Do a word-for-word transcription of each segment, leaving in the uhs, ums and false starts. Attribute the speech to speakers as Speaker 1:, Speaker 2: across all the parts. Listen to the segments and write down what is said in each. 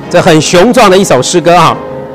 Speaker 1: 这很雄壮的一首诗歌啊。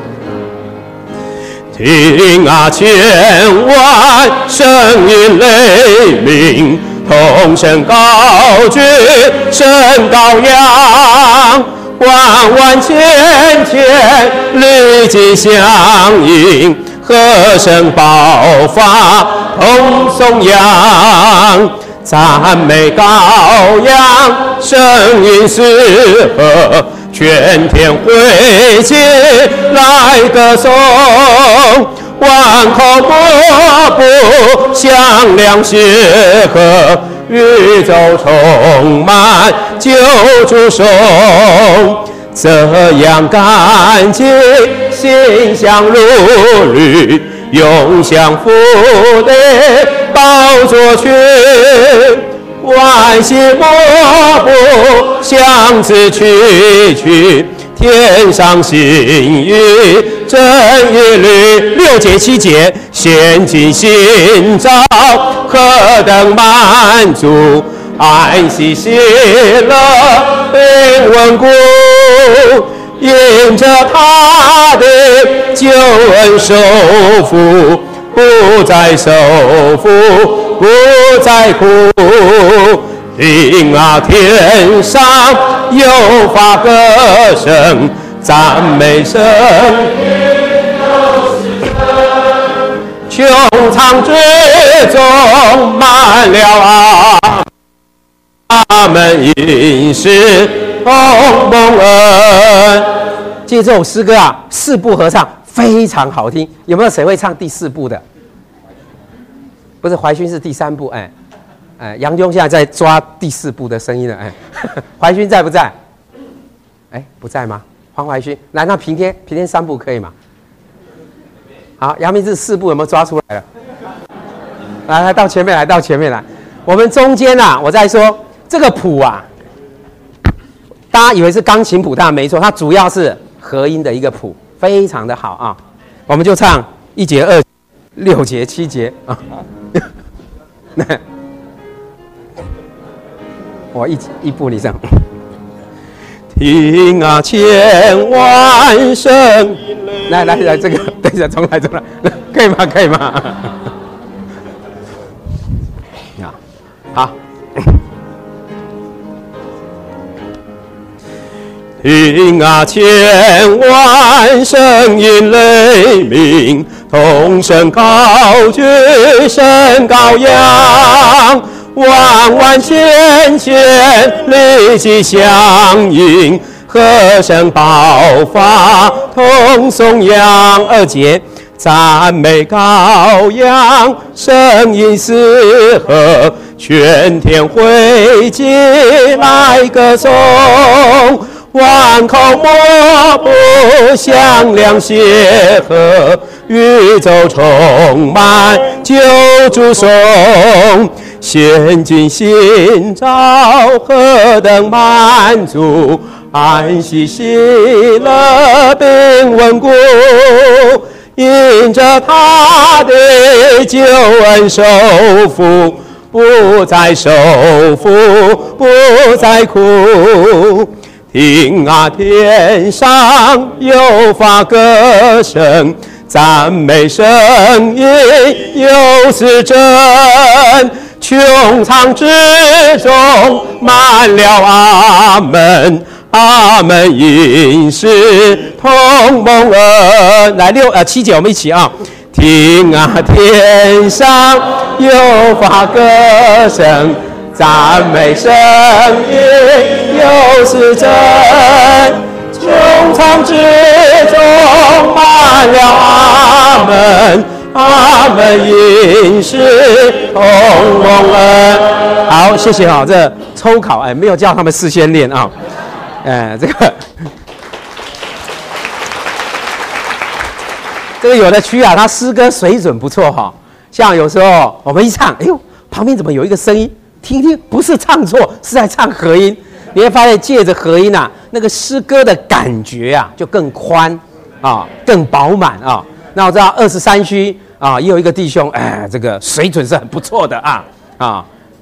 Speaker 2: 听啊，千万声音雷鸣，同声高举神羔羊，万万千千律己相迎，和声爆发同颂扬，赞美羔羊，声音四合，全天汇集来歌颂，万口莫不响亮协和，宇宙充满救主颂。这样感激，心香如律，永享福的宝座去。万心莫不向此去去，天上星雨真一律。
Speaker 1: 六节七节，
Speaker 2: 献尽心照，何等满足，安息喜乐并稳固，因着他的救恩受福，不再受苦，不再苦。听啊，天上又发歌声，赞美声，穹苍之中满了啊，阿们因是同蒙恩。
Speaker 1: 其实这首诗歌啊，四部合唱非常好听。有没有谁会唱第四部的？不是，怀勋是第三部。哎，哎，杨兄现在在抓第四部的声音了。哎，怀勋在不在？哎，不在吗？黄怀勋，来，那平天，平天三部可以吗？好，杨明志四部有没有抓出来了？来来，到前面来，到前面来。我们中间啊，我在说这个谱啊，大家以为是钢琴谱，当然没错，它主要是和音的一个谱，非常的好啊。我们就唱一节、二、六节、七节啊。我一一步你上。
Speaker 2: 听啊，千万声，
Speaker 1: 来来来，这个等一下，重来重来，可以吗？可以吗？啊，好。
Speaker 2: 听啊，千万声音雷鸣，同声高举神羔羊，万万千千律己相迎，和声爆发同颂扬。
Speaker 1: 二节，
Speaker 2: 赞美羔羊，声音四合，全天汇集来歌颂，万口莫不响亮协和，宇宙充满救主颂。献尽心照，何等满足，安息喜乐并稳固，因着他的救恩受福，不再受苦，不再苦。听啊，天上又发歌声，赞美声音又是真，穹苍之中满了阿门，阿门因是同蒙恩。
Speaker 1: 来六呃七节，我们一起啊。
Speaker 2: 听啊，天上又发歌声，赞美声音又是真，穹苍之中满了阿门，阿们因是同蒙恩。
Speaker 1: 好，谢谢啊。这抽考哎，没有叫他们事先练啊。哎，这个这个有的区啊，他诗歌水准不错哈。像有时候我们一唱，哎呦，旁边怎么有一个声音？听听，不是唱错，是在唱和音。你会发现，借着和音啊，那个诗歌的感觉啊，就更宽啊，更饱满啊。那我知道二十三区啊，也有一个弟兄，哎，这个水准是很不错的啊啊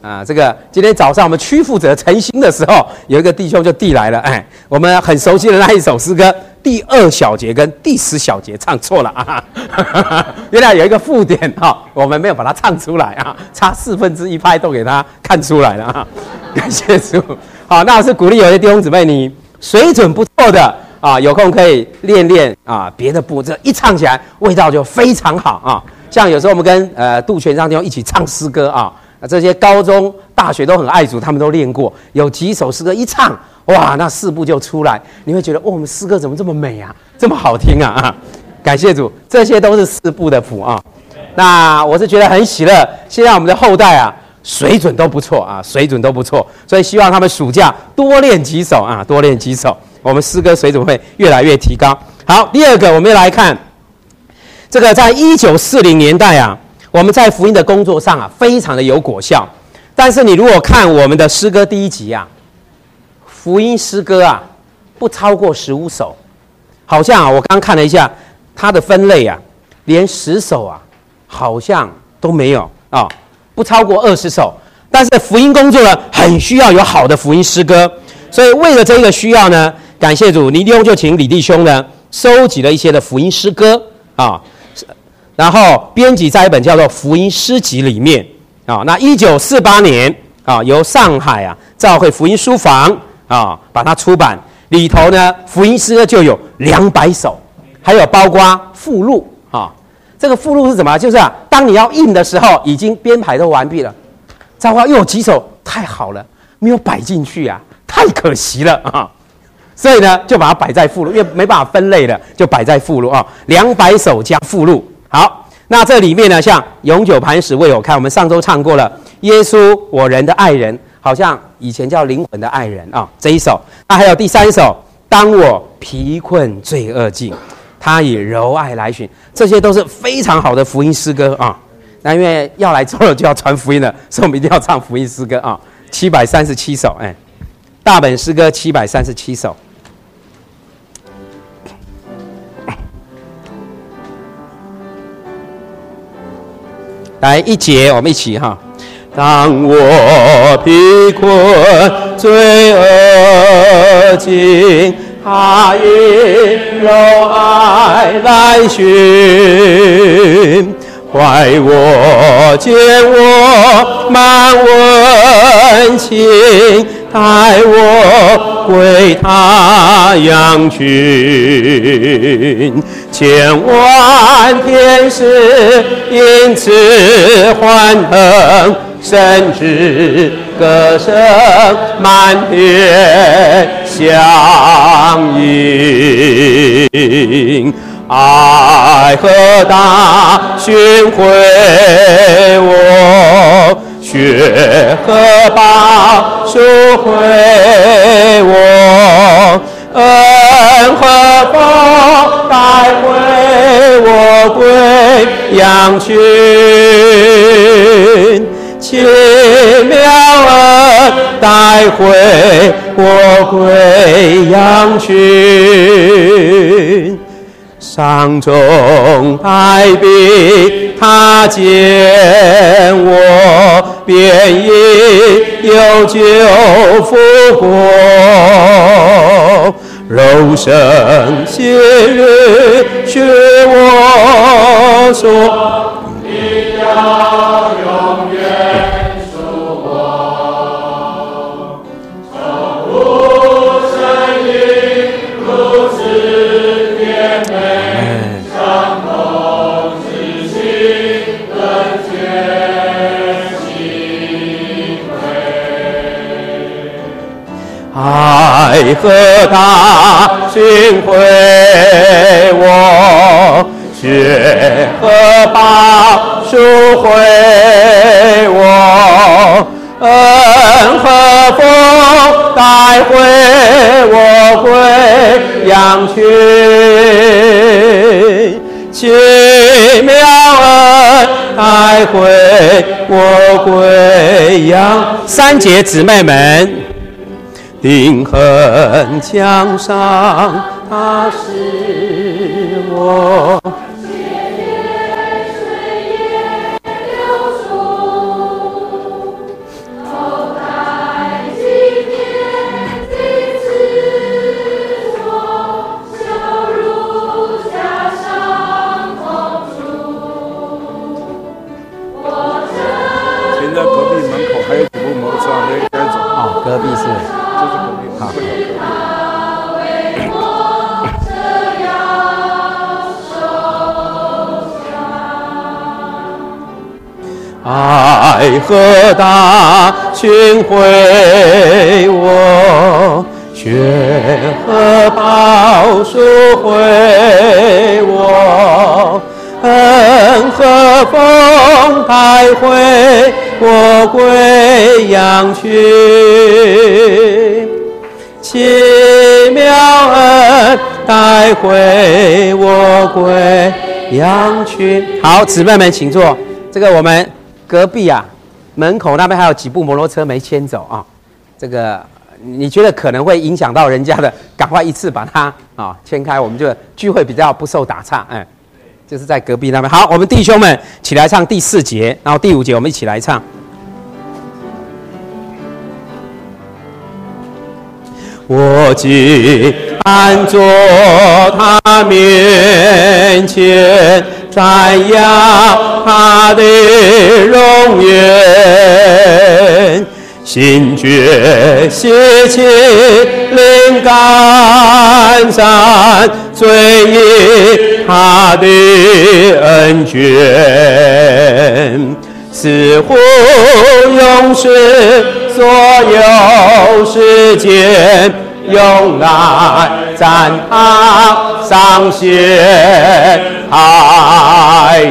Speaker 1: 啊，这个今天早上我们区负责晨兴的时候，有一个弟兄就递来了，哎，我们很熟悉的那一首诗歌，第二小节跟第十小节唱错了啊，原来有一个附点哈、哦，我们没有把它唱出来啊，差四分之一拍都给他看出来了啊，感谢主。好，那我是鼓励有些弟兄姊妹，你水准不错的啊，有空可以练练啊别的部，这一唱起来味道就非常好啊。像有时候我们跟呃杜全章弟兄一起唱诗歌啊。这些高中、大学都很爱主，他们都练过。有几首诗歌一唱，哇，那四部就出来，你会觉得，哦，我们诗歌怎么这么美啊，这么好听啊！啊，感谢主，这些都是四部的谱啊。那我是觉得很喜乐，现在我们的后代啊，水准都不错啊，水准都不错，所以希望他们暑假多练几首啊，多练几首，我们诗歌水准会越来越提高。好，第二个，我们来看这个，在一九四零年代啊。我们在福音的工作上啊，非常的有果效。但是你如果看我们的诗歌第一集啊，福音诗歌啊，不超过十五首，好像啊，我刚看了一下它的分类啊，连十首啊，好像都没有啊、哦，不超过二十首。但是福音工作呢，很需要有好的福音诗歌，所以为了这个需要呢，感谢主，倪弟兄就请李弟兄呢，收集了一些的福音诗歌啊。哦，然后编辑在一本叫做《福音诗集》里面啊，那一九四八年啊，由上海啊教会福音书房啊把它出版，里头呢福音诗歌就有两百首，还有包括附录啊。这个附录是什么？就是啊，当你要印的时候，已经编排都完毕了，糟糕，又有几首太好了，没有摆进去啊，太可惜了啊。所以呢，就把它摆在附录，因为没办法分类了，就摆在附录啊，两百首加附录。好，那这里面呢，像永久磐石为我开，我们上周唱过了，耶稣我人的爱人，好像以前叫灵魂的爱人啊，这一首。那还有第三首，当我疲困罪恶尽，他以柔爱来寻，这些都是非常好的福音诗歌啊。那因为要来周六就要传福音了，所以我们一定要唱福音诗歌啊，七百三十七首，哎，大本诗歌七百三十七首。来一节，我们一起哈。当我疲困罪恶尽，他以柔爱来寻，怀我见我满温情，带我归他羊群，千万天使因此欢腾，甚至歌声满天响应。爱和大寻回我，血和宝赎回我，恩和福带回我归羊群，奇妙恩带回我归羊群。上中带兵他见我，便以有救复活，柔声昔日许我说，你要永远属我，从无声音如此甜美，相同之心更见欣慰。爱和他寻回我，血和宝赎回我，恩和福带回我归羊群，奇妙恩带回我归羊。三节姊妹们，定恒墙上，他是我。
Speaker 2: 爱和大寻回我，血和宝赎回我，恩和风带回我归羊群，奇妙恩带回我归羊群。
Speaker 1: 好，姊妹们请坐。这个我们隔壁啊，门口那边还有几部摩托车没牵走啊。这个你觉得可能会影响到人家的，赶快一次把它啊牵开，我们就聚会比较不受打岔。哎，就是在隔壁那边。好，我们弟兄们起来唱第四节，然后第五节我们一起来唱。
Speaker 2: 我今安坐他面前，瞻仰他的容颜，心觉喜气灵感赞，追忆他的恩眷，似乎永世所有时间，用来赞他上线开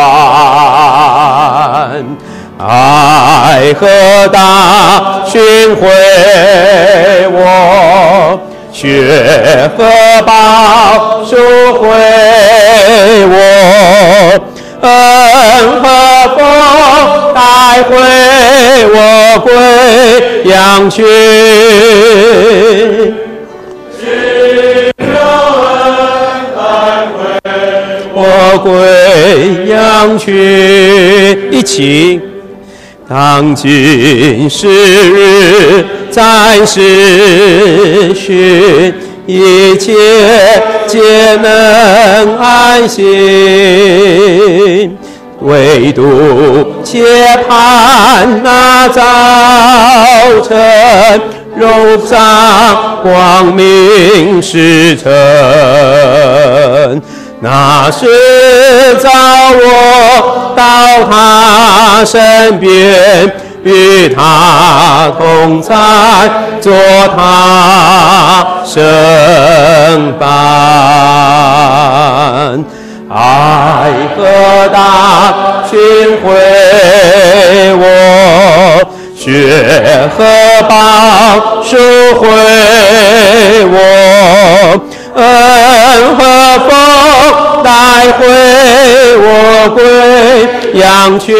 Speaker 2: 端，爱和大寻回我，血和宝赎回我，恩和风带回我归羊群，奇妙恩带回我归羊群。一起，当今时日暂时寻，一切皆能安心，唯独切盼那早晨，荣上光明时辰，那时早我到他身边，与他同在，做他生伴，爱和大寻回我，血和宝赎回我，恩和风带回我归羊群，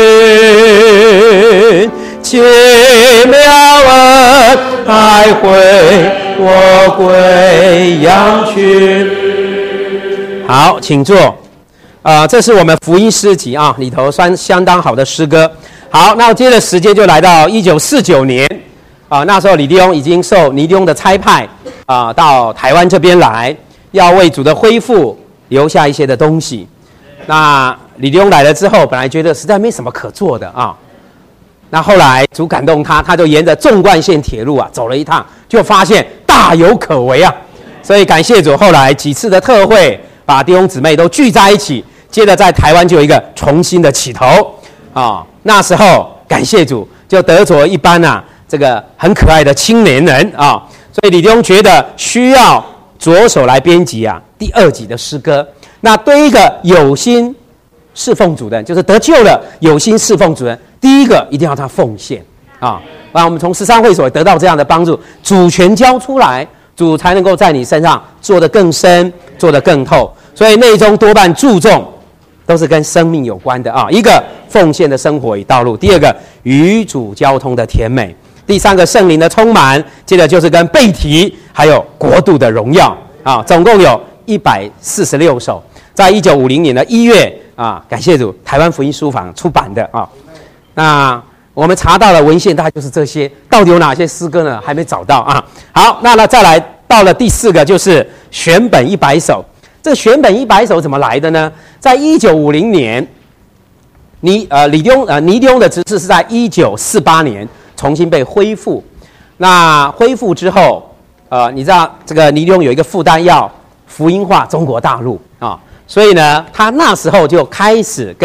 Speaker 2: 奇妙恩带回我归羊群。
Speaker 1: 好，请坐。啊、呃，这是我们福音诗集啊里头算相当好的诗歌。好，那接着时间就来到一九四九年啊、呃，那时候李弟兄已经受倪弟兄的差派啊、呃，到台湾这边来，要为主的恢复留下一些的东西。那李弟兄来了之后，本来觉得实在没什么可做的啊，那后来主感动他，他就沿着纵贯线铁路啊走了一趟，就发现大有可为啊，所以感谢主，后来几次的特会，把弟兄姊妹都聚在一起，接着在台湾就有一个重新的起头啊。那时候感谢主，就得着一班啊这个很可爱的青年人啊，所以李弟兄觉得需要着手来编辑啊第二集的诗歌。那对一个有心侍奉主的人，就是得救了有心侍奉主人，第一个一定要他奉献啊。那我们从十三会所得到这样的帮助，主权交出来，主才能够在你身上做得更深，做得更透。所以内中多半注重都是跟生命有关的啊。一个奉献的生活与道路，第二个与主交通的甜美，第三个圣灵的充满，接着就是跟被提还有国度的荣耀啊。总共有一百四十六首，在一九五零年的一月啊，感谢主，台湾福音书房出版的啊。那我们查到的文献大概就是这些，到底有哪些诗歌呢？还没找到啊。好，那那再来到了第四个，就是选本一百首。这选本一百首怎么来的呢？在一九五零年，倪呃李弟兄呃倪弟兄的执事是在一九四八年重新被恢复。那恢复之后，呃，你知道这个倪弟兄有一个负担要福音化中国大陆啊，所以呢，他那时候就开始跟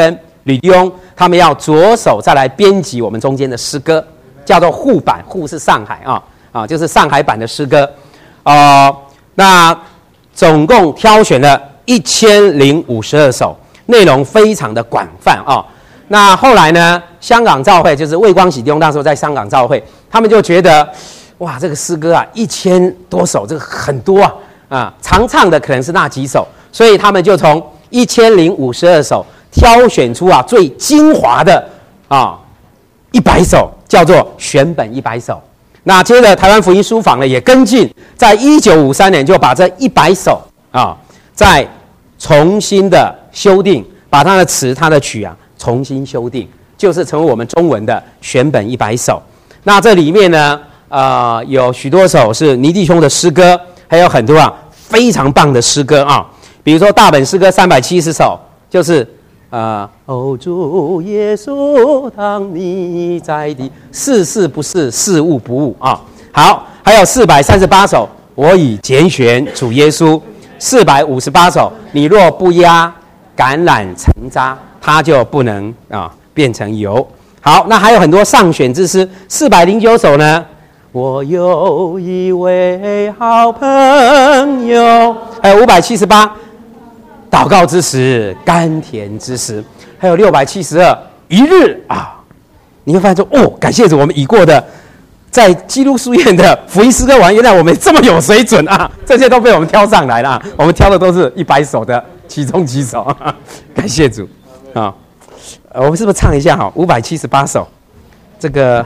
Speaker 1: 吕弟兄他们要着手再来编辑我们中间的诗歌，叫做沪版，沪是上海啊啊，就是上海版的诗歌，呃，那总共挑选了一千零五十二首，内容非常的广泛啊。那后来呢，香港教会就是魏光喜弟兄那时候在香港教会，他们就觉得，哇，这个诗歌啊一千多首，这个很多啊啊，常唱的可能是那几首，所以他们就从一千零五十二首挑选出啊最精华的啊一百首，叫做选本一百首。那接着台湾福音书坊呢也跟进，在一九五三年就把这一百首啊再重新的修订，把它的词、它的曲啊重新修订，就是成为我们中文的选本一百首。那这里面呢，呃，有许多首是倪弟兄的诗歌，还有很多啊非常棒的诗歌啊，比如说大本诗歌三百七十首，就是呃，哦主耶稣，当你在地，事事不是，事物不误啊。好，还有四百三十八首，我已拣选主耶稣。四百五十八首，你若不压橄榄成渣，它就不能啊变成油。好，那还有很多上选之诗，四百零九首呢。我有一位好朋友，还有五百七十八，祷告之时，甘甜之时，还有六百七十二，一日啊，你会发现说，哦，感谢主，我们已过的。在基督书院的福音诗歌完，原来我们这么有水准啊！这些都被我们挑上来了、啊，我们挑的都是一百首的其中几首，啊、感谢主啊！我们是不是唱一下哈？五百七十八首，这个。